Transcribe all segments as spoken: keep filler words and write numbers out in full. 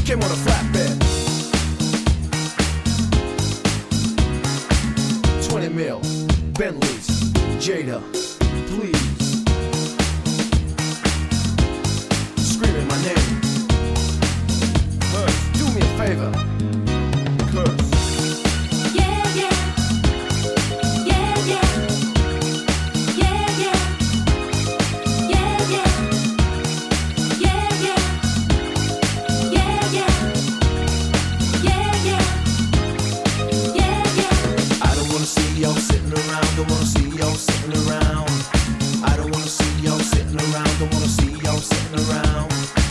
came on a flatbed. twenty mil, Bentleys, Jada, please. Screaming my name. Curse, do me a favor. Curse. Yeah, yeah. Yeah, yeah. Yeah, yeah. Yeah, yeah. Yeah, yeah. Yeah, yeah. Yeah, yeah. Yeah, yeah. I don't wanna see y'all sitting around, don't wanna see y'all sitting around. I don't wanna see y'all sitting around, don't wanna see y'all sitting around.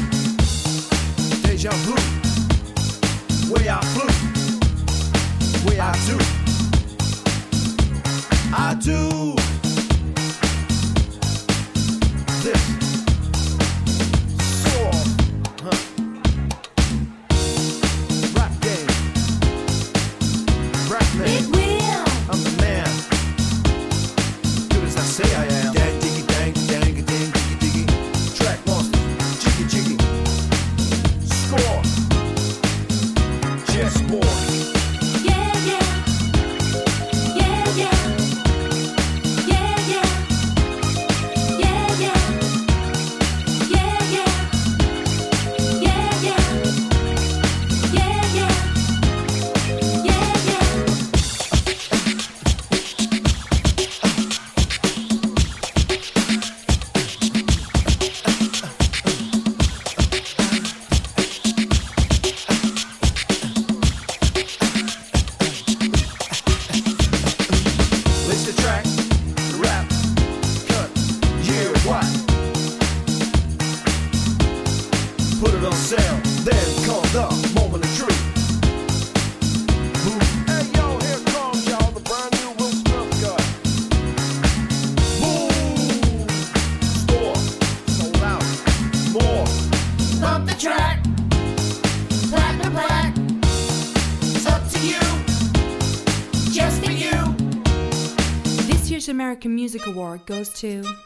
Deja vu, way I flew, way I do, I do this. Soft, huh? Rap game, rap man. Big wheel. I'm the man. Good as I say I am. Dang diggy dang dang dang diggy diggy. Track monster, jiggy jiggy. Score. Chessboard. Yeah, yeah. Yeah, yeah. Yeah, yeah. Yeah, yeah. Yeah, yeah. Yeah, yeah. Yeah, yeah. Yeah, yeah. Lace the track, the rap, cut, yeah, what? Put it on sale, then come the moment of truth. Boom. Hey yo, here comes y'all, the brand new Will Smith cut. Boom. Store, sold out, more. Bump the track. Platinum black. It's up to you. Just for you. This year's American Music Award goes to